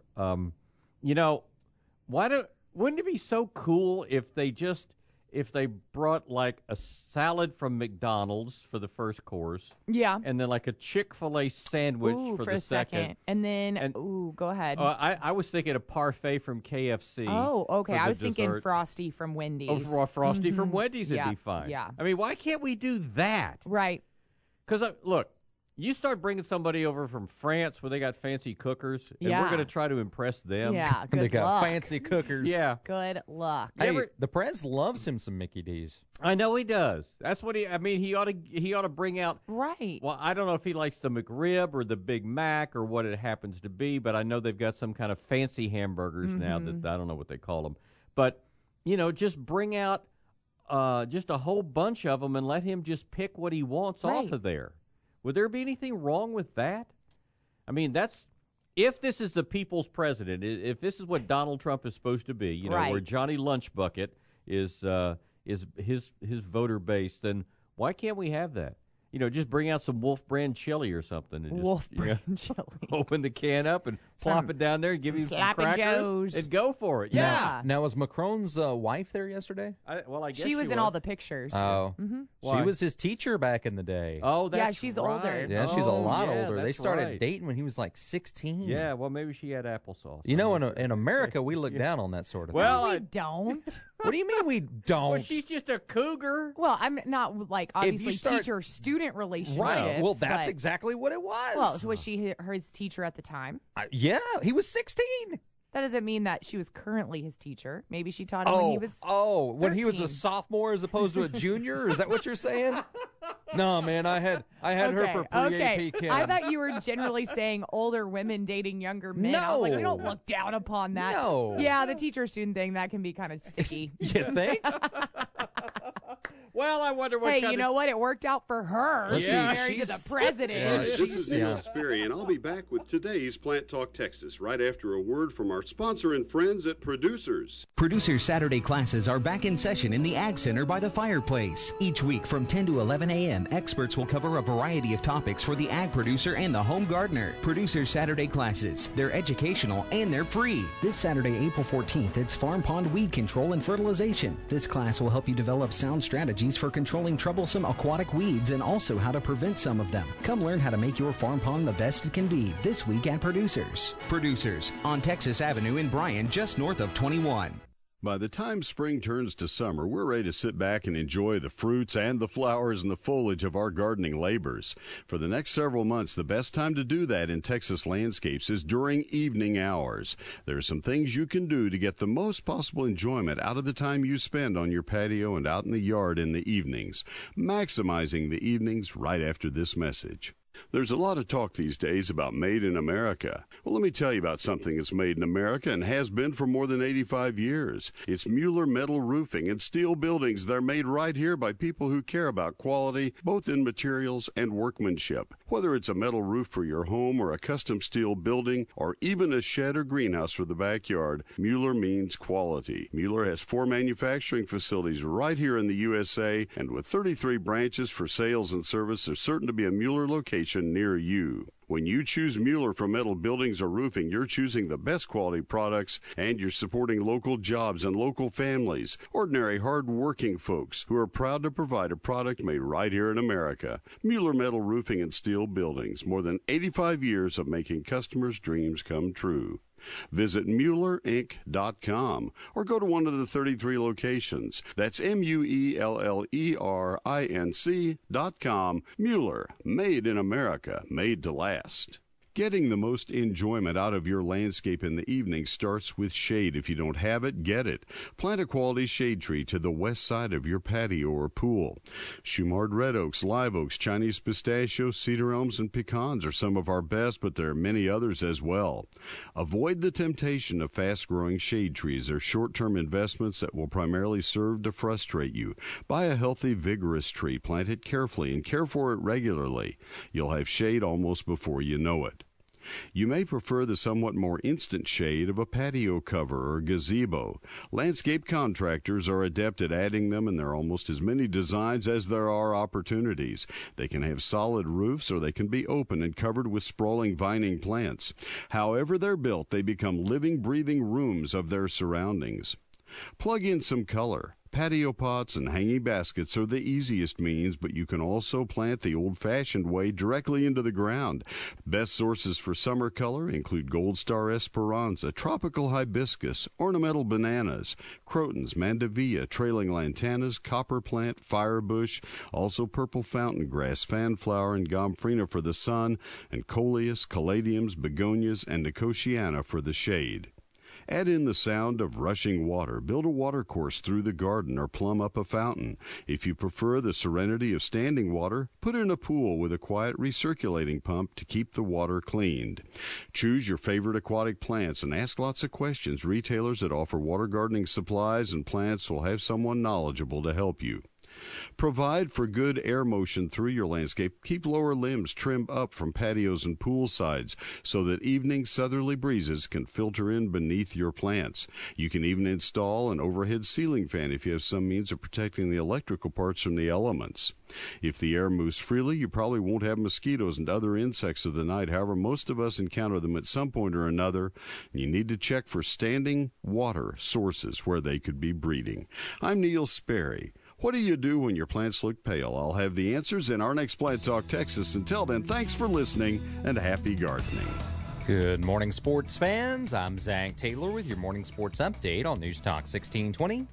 Wouldn't it be so cool if they brought like a salad from McDonald's for the first course? Yeah. And then like a Chick-fil-A sandwich for the second. And then, go ahead. I was thinking a parfait from KFC. Oh, okay. I was thinking dessert. Frosty from Wendy's. Oh, Frosty from Wendy's would Yeah, be fine. yeah. I mean, why can't we do that? Right. Because, look, you start bringing somebody over from France where they got fancy cookers, and Yeah. we're going to try to impress them. Yeah, good They got luck. fancy cookers. Yeah. Good luck. Hey, the Prez loves him some Mickey D's. I know he does. That's what he ought to bring out. Right. Well, I don't know if he likes the McRib or the Big Mac or what it happens to be, but I know they've got some kind of fancy hamburgers now that I don't know what they call them. But, just bring out just a whole bunch of them and let him just pick what he wants off of there. Would there be anything wrong with that? I mean, if this is the people's president, if this is what Donald Trump is supposed to be, where Johnny Lunchbucket is his voter base, then why can't we have that? Just bring out some Wolf Brand chili or something. And Wolf Brand chili. Open the can up and plop it down there and give you some crackers Joes. and go for it. Yeah. Now, was Macron's wife there yesterday? I guess she was in all the pictures. Oh. Mm-hmm. She was his teacher back in the day. Oh, that's Yeah, she's right. older. Yeah, she's a lot older. They that's started right. dating when he was like 16. Yeah, well, maybe she had applesauce. In America, we look down on that sort of Well, thing. We don't. What do you mean we don't? Well, she's just a cougar. Well, I'm not like obviously start- teacher-student relationships. Right. Well, that's but- exactly what it was. Well, so was she his teacher at the time? Yeah, he was 16. That doesn't mean that she was currently his teacher. Maybe she taught him when he was when he was 13. a sophomore as opposed to a junior? Is that what you're saying? No, man, I had her for pre-AP Chem. I thought you were generally saying older women dating younger men. I was like, we don't look down upon that. No. Yeah, the teacher-student thing, that can be kind of sticky. You think? Well, I wonder what Hey, kind you know what? It worked out for her. Let's She's see. married to the president. This is Neil Sperry, and I'll be back with today's Plant Talk Texas right after a word from our sponsor and friends at Producers. Producers Saturday classes are back in session in the Ag Center by the fireplace. Each week from 10 to 11 a.m., experts will cover a variety of topics for the ag producer and the home gardener. Producers Saturday classes. They're educational and they're free. This Saturday, April 14th, it's Farm Pond Weed Control and Fertilization. This class will help you develop sound strategies for controlling troublesome aquatic weeds and also how to prevent some of them. Come learn how to make your farm pond the best it can be this week at Producers. Producers on Texas Avenue in Bryan, just north of 21. By the time spring turns to summer, we're ready to sit back and enjoy the fruits and the flowers and the foliage of our gardening labors. For the next several months, the best time to do that in Texas landscapes is during evening hours. There are some things you can do to get the most possible enjoyment out of the time you spend on your patio and out in the yard in the evenings, maximizing the evenings right after this message. There's a lot of talk these days about made in America. Well, let me tell you about something that's made in America and has been for more than 85 years. It's Mueller Metal Roofing and Steel Buildings. They're made right here by people who care about quality, both in materials and workmanship. Whether it's a metal roof for your home or a custom steel building or even a shed or greenhouse for the backyard, Mueller means quality. Mueller has 4 manufacturing facilities right here in the USA, and with 33 branches for sales and service, there's certain to be a Mueller location near you. When you choose Mueller for metal buildings or roofing, you're choosing the best quality products and you're supporting local jobs and local families, ordinary hard-working folks who are proud to provide a product made right here in America. Mueller Metal Roofing and Steel Buildings, more than 85 years of making customers' dreams come true. Visit MuellerInc.com or go to one of the 33 locations. That's MuellerInc.com. Mueller, made in America, made to last. Getting the most enjoyment out of your landscape in the evening starts with shade. If you don't have it, get it. Plant a quality shade tree to the west side of your patio or pool. Shumard red oaks, live oaks, Chinese pistachios, cedar elms, and pecans are some of our best, but there are many others as well. Avoid the temptation of fast-growing shade trees. They're short-term investments that will primarily serve to frustrate you. Buy a healthy, vigorous tree. Plant it carefully and care for it regularly. You'll have shade almost before you know it. You may prefer the somewhat more instant shade of a patio cover or gazebo. Landscape contractors are adept at adding them, and there are almost as many designs as there are opportunities. They can have solid roofs, or they can be open and covered with sprawling vining plants. However they're built, they become living, breathing rooms of their surroundings. Plug in some color. Patio pots and hanging baskets are the easiest means, but you can also plant the old-fashioned way directly into the ground. Best sources for summer color include Gold Star Esperanza, tropical hibiscus, ornamental bananas, crotons, mandevilla, trailing lantanas, copper plant, firebush, also purple fountain grass, fanflower, and gomphrena for the sun, and coleus, caladiums, begonias, and nicotiana for the shade. Add in the sound of rushing water. Build a watercourse through the garden or plumb up a fountain. If you prefer the serenity of standing water, put in a pool with a quiet recirculating pump to keep the water cleaned. Choose your favorite aquatic plants and ask lots of questions. Retailers that offer water gardening supplies and plants will have someone knowledgeable to help you. Provide for good air motion through your landscape. Keep lower limbs trimmed up from patios and pool sides so that evening southerly breezes can filter in beneath your plants. You can even install an overhead ceiling fan if you have some means of protecting the electrical parts from the elements. If the air moves freely, you probably won't have mosquitoes and other insects of the night. However, most of us encounter them at some point or another, and you need to check for standing water sources where they could be breeding. I'm Neil Sperry. What do you do when your plants look pale? I'll have the answers in our next Plant Talk Texas. Until then, thanks for listening and happy gardening. Good morning, sports fans. I'm Zach Taylor with your morning sports update on News Talk 1620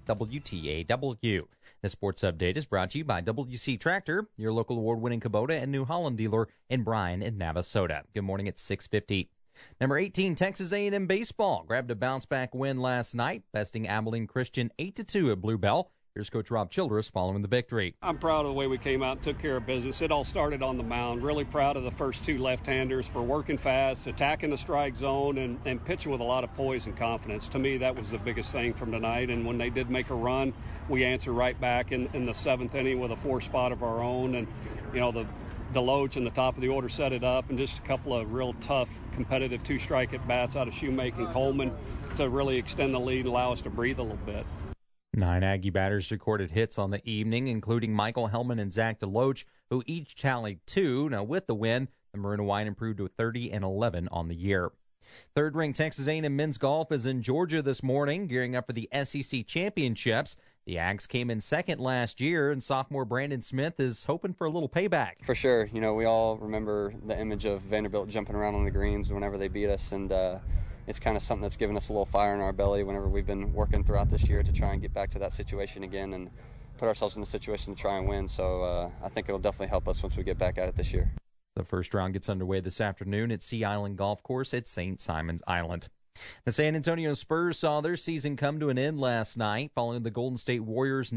WTAW. This sports update is brought to you by WC Tractor, your local award-winning Kubota and New Holland dealer in Bryan and Navasota. Good morning at 6:50. Number 18, Texas A&M baseball grabbed a bounce-back win last night, besting Abilene Christian 8-2 at Blue Bell. Here's Coach Rob Childress following the victory. I'm proud of the way we came out and took care of business. It all started on the mound. Really proud of the first two left-handers for working fast, attacking the strike zone, and pitching with a lot of poise and confidence. To me, that was the biggest thing from tonight. And when they did make a run, we answered right back in the seventh inning with a 4-spot of our own. And, you know, the Deloach in the top of the order set it up, and just a couple of real tough, competitive two-strike at-bats out of Shoemake and Coleman to really extend the lead and allow us to breathe a little bit. 9 Aggie batters recorded hits on the evening, including Michael Hellman and Zach Deloach, who each tallied 2. Now, with the win, the Maroon and White improved to 30-11 on the year. Third-ranked Texas A&M men's golf is in Georgia this morning, gearing up for the SEC championships. The Ags came in second last year, and sophomore Brandon Smith is hoping for a little payback. For sure. You know, we all remember the image of Vanderbilt jumping around on the greens whenever they beat us, and it's kind of something that's given us a little fire in our belly whenever we've been working throughout this year to try and get back to that situation again and put ourselves in a situation to try and win. So I think it'll definitely help us once we get back at it this year. The first round gets underway this afternoon at Sea Island Golf Course at St. Simon's Island. The San Antonio Spurs saw their season come to an end last night following the Golden State Warriors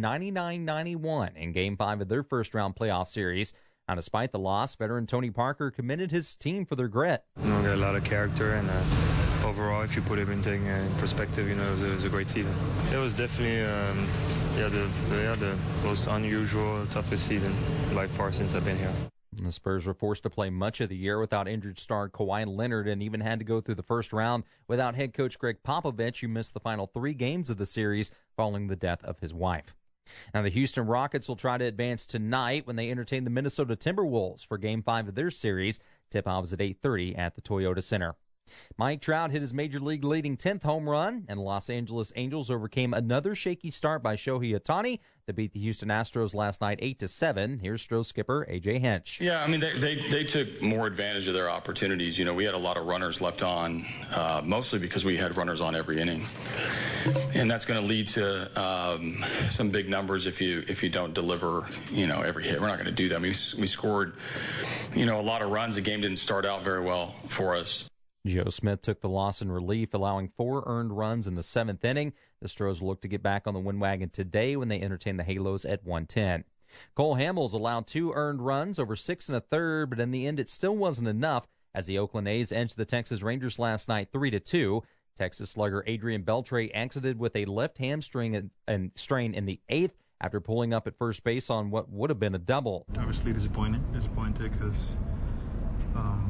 99-91 in Game 5 of their first-round playoff series. Now, despite the loss, veteran Tony Parker commended his team for their grit. We got a lot of character, and overall, if you put everything in perspective, you know, it was a great season. It was definitely the most unusual, toughest season by far since I've been here. The Spurs were forced to play much of the year without injured star Kawhi Leonard and even had to go through the first round without head coach Greg Popovich, who missed the final 3 games of the series following the death of his wife. Now, the Houston Rockets will try to advance tonight when they entertain the Minnesota Timberwolves for Game 5 of their series. Tip-off is at 8:30 at the Toyota Center. Mike Trout hit his Major League leading 10th home run, and the Los Angeles Angels overcame another shaky start by Shohei Ohtani to beat the Houston Astros last night 8-7. Here's Stros skipper A.J. Hinch. Yeah, I mean, they took more advantage of their opportunities. You know, we had a lot of runners left on, mostly because we had runners on every inning. And that's going to lead to some big numbers if you don't deliver, you know, every hit. We're not going to do that. I mean, we scored, you know, a lot of runs. The game didn't start out very well for us. Joe Smith took the loss in relief, allowing 4 earned runs in the 7th inning. The Stros will look to get back on the win wagon today when they entertain the Halos at 1:10. Cole Hamels allowed 2 earned runs over 6 1/3, but in the end it still wasn't enough as the Oakland A's edged the Texas Rangers last night 3-2. Texas slugger Adrian Beltre exited with a left hamstring and strain in the 8th after pulling up at first base on what would have been a double. Obviously disappointed because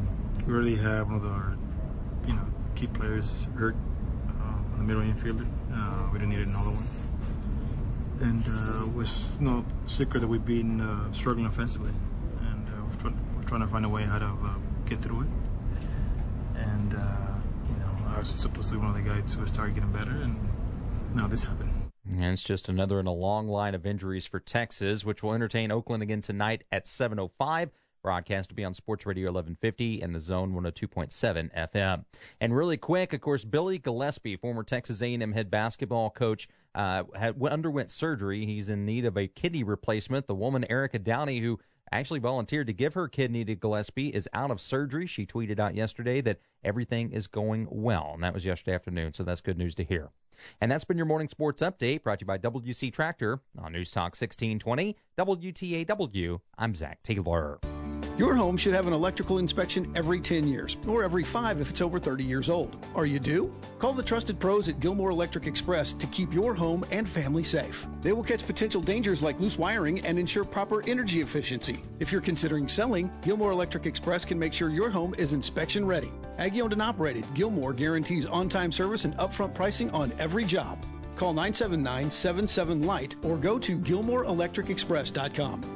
We really have one of our, key players hurt on the middle infielder. We didn't need another one. And it was no secret that we've been struggling offensively, and we're trying to find a way how to get through it. And I was supposed to be one of the guys who started getting better, and now this happened. And it's just another in a long line of injuries for Texas, which will entertain Oakland again tonight at 7:05. Broadcast to be on Sports Radio 1150 and the Zone 102.7 FM. And really quick, of course, Billy Gillispie, former Texas A&M head basketball coach, underwent surgery. He's in need of a kidney replacement. The woman, Erica Downey, who actually volunteered to give her kidney to Gillispie, is out of surgery. She tweeted out yesterday that everything is going well, and that was yesterday afternoon, so that's good news to hear. And that's been your morning sports update, brought to you by WC Tractor on News Talk 1620 WTAW. I'm Zach Taylor. Your home should have an electrical inspection every 10 years, or every 5 if it's over 30 years old. Are you due? Call the trusted pros at Gilmore Electric Express to keep your home and family safe. They will catch potential dangers like loose wiring and ensure proper energy efficiency. If you're considering selling, Gilmore Electric Express can make sure your home is inspection ready. Aggie-owned and operated, Gilmore guarantees on-time service and upfront pricing on every job. Call 979-77-LIGHT or go to GilmoreElectricExpress.com.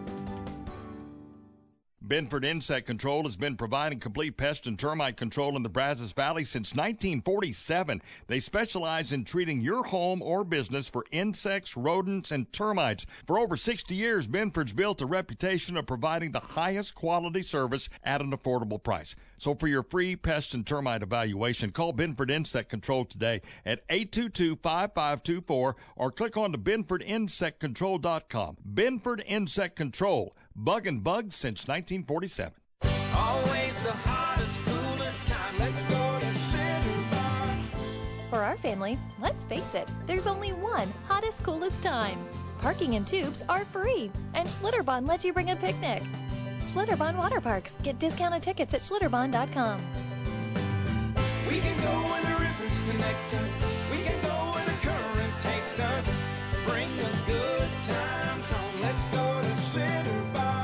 Benford Insect Control has been providing complete pest and termite control in the Brazos Valley since 1947. They specialize in treating your home or business for insects, rodents, and termites. For over 60 years, Benford's built a reputation of providing the highest quality service at an affordable price. So for your free pest and termite evaluation, call Benford Insect Control today at 822-5524 or click on to BenfordInsectControl.com. Benford Insect Control. Bug and bugs since 1947. Always the hottest, coolest time. Let's go to Schlitter Barn. For our family, let's face it, there's only one hottest, coolest time. Parking and tubes are free, and Schlitterbahn lets you bring a picnic. Schlitterbahn Water Parks. Get discounted tickets at Schlitterbahn.com. We can go where the rivers connect us. We can go where the current takes us. Bring the good times home. Let's go to Schlitterbahn.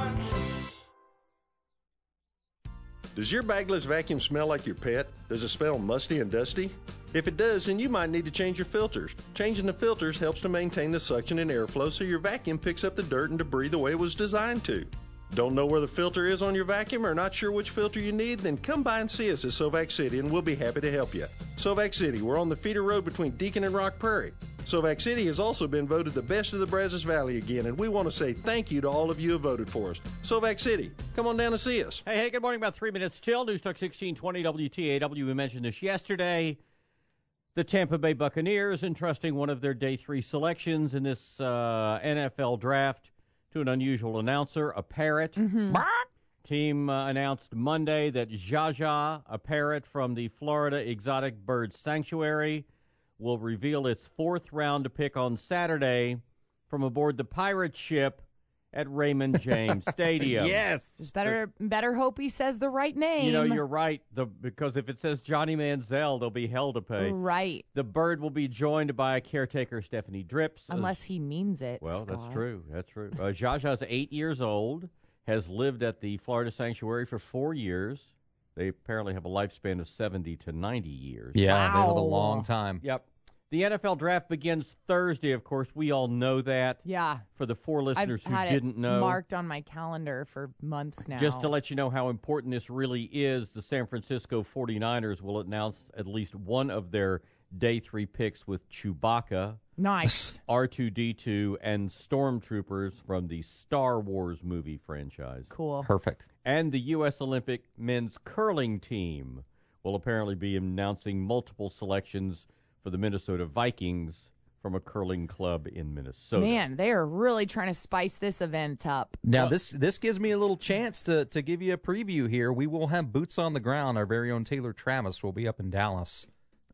Does your bagless vacuum smell like your pet? Does it smell musty and dusty? If it does, then you might need to change your filters. Changing the filters helps to maintain the suction and airflow so your vacuum picks up the dirt and debris the way it was designed to. Don't know where the filter is on your vacuum or not sure which filter you need? Then come by and see us at Sovac City and we'll be happy to help you. Sovac City, we're on the feeder road between Deacon and Rock Prairie. Sovac City has also been voted the best of the Brazos Valley again, and we want to say thank you to all of you who voted for us. Sovac City, come on down and see us. Hey, good morning. About 3 minutes till. News Talk 1620 WTAW. We mentioned this yesterday. The Tampa Bay Buccaneers entrusting one of their Day 3 selections in this NFL draft to an unusual announcer, a parrot. Team announced Monday that Jaja, a parrot from the Florida Exotic Bird Sanctuary, will reveal its 4th round pick on Saturday from aboard the pirate ship at Raymond James Stadium. Yes. Just better hope he says the right name. You know, you're right, because if it says Johnny Manziel, there'll be hell to pay. Right. The bird will be joined by caretaker Stephanie Drips. Unless he means it, Well, Scott. That's true. That's true. Jaja's 8 years old, has lived at the Florida Sanctuary for 4 years. They apparently have a lifespan of 70 to 90 years. Yeah, they live a long time. Yep. The NFL draft begins Thursday, of course. We all know that. Yeah. For the 4 listeners I've who had didn't it know. marked on my calendar for months now. Just to let you know how important this really is, the San Francisco 49ers will announce at least one of their Day 3 picks with Chewbacca. Nice. R2-D2 and Stormtroopers from the Star Wars movie franchise. Cool. Perfect. And the U.S. Olympic men's curling team will apparently be announcing multiple selections for the Minnesota Vikings from a curling club in Minnesota. Man, they are really trying to spice this event up. Now, this gives me a little chance to give you a preview here. We will have boots on the ground. Our very own Taylor Travis will be up in Dallas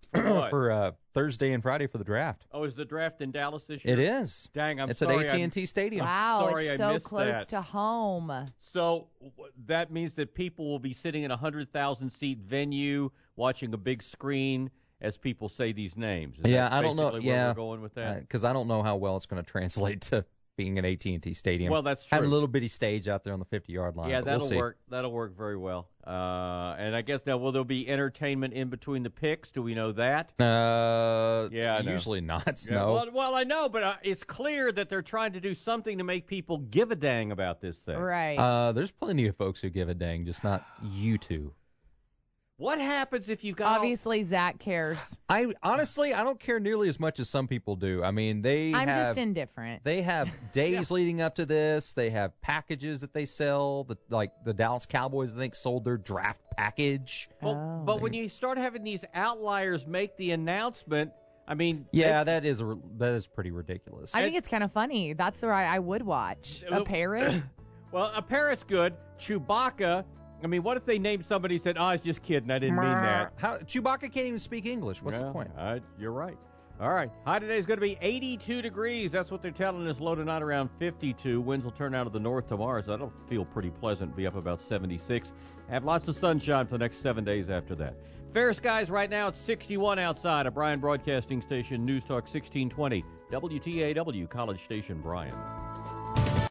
for Thursday and Friday for the draft. Oh, is the draft in Dallas this year? It is. Dang, it's sorry. at AT&T Stadium. Wow, sorry it's I so missed close that. to home. So that means that people will be sitting in a 100,000-seat venue watching a big screen as people say these names. Is that I don't know. basically where we're going with that? Because I don't know how well it's going to translate to being at AT&T Stadium. Well, that's Having true. a little bitty stage out there on the 50-yard line. Yeah, but we'll that'll see. work. That'll work very well. And I guess now, will there be entertainment in between the picks? Do we know that? Yeah, I know. Usually not. Yeah, No. well, I know, but it's clear that they're trying to do something to make people give a dang about this thing. Right. There's plenty of folks who give a dang, just not you two. What happens if you got Obviously, Zach cares. I don't care nearly as much as some people do. I mean, I'm just indifferent. They have days leading up to this. They have packages that they sell. Like the Dallas Cowboys, I think, sold their draft package. Well, but when you start having these outliers make the announcement, I mean, Yeah, that is pretty ridiculous. I think it's kind of funny. That's where I would watch. A parrot? Well, a parrot's good. Chewbacca. I mean, what if they named somebody and said, "Oh, I was just kidding. I didn't mean that." Chewbacca can't even speak English. What's the point? You're right. All right. High today is going to be 82 degrees. That's what they're telling us. Low tonight around 52. Winds will turn out of the north tomorrow, so that'll feel pretty pleasant. Be up about 76. Have lots of sunshine for the next 7 days after that. Fair skies right now. It's 61 outside. A Bryan Broadcasting Station, News Talk 1620. WTAW, College Station, Bryan.